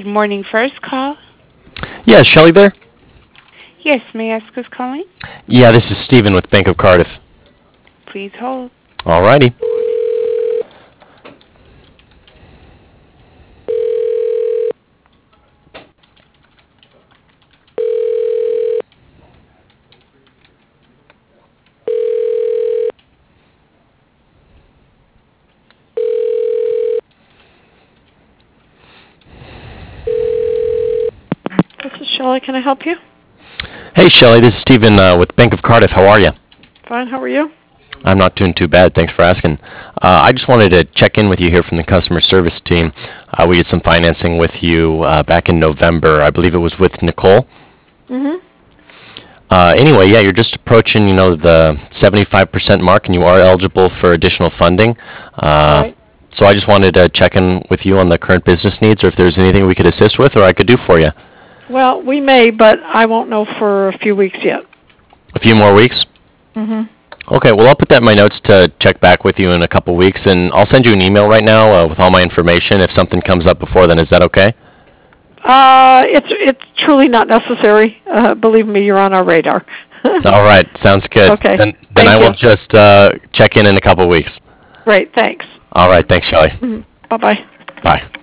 Good morning. First call. Yeah, is Shelley there? Yes, may I ask who's calling? Yeah, this is Stephen with Bank of Cardiff. Please hold. Alrighty. This is Shelley. Can I help you? Hey, Shelley, this is Stephen with Bank of Cardiff. How are you? Fine. How are you? I'm not doing too bad. Thanks for asking. I just wanted to check in with you here from the customer service team. We did some financing with you back in November. I believe it was with Nicole. Mm-hmm. Anyway, yeah, you're just approaching, the 75% mark, and you are eligible for additional funding. Right. So I just wanted to check in with you on the current business needs, or if there's anything we could assist with or I could do for you. Well, we may, but I won't know for a few weeks yet. A few more weeks? Mm-hmm. Okay, well, I'll put that in my notes to check back with you in a couple weeks, and I'll send you an email right now with all my information. If something comes up before then, is that okay? It's truly not necessary. Believe me, you're on our radar. All right, sounds good. Okay. Then I will just check in a couple weeks. Great, thanks. All right, thanks, Shelley. Mm-hmm. Bye-bye. Bye.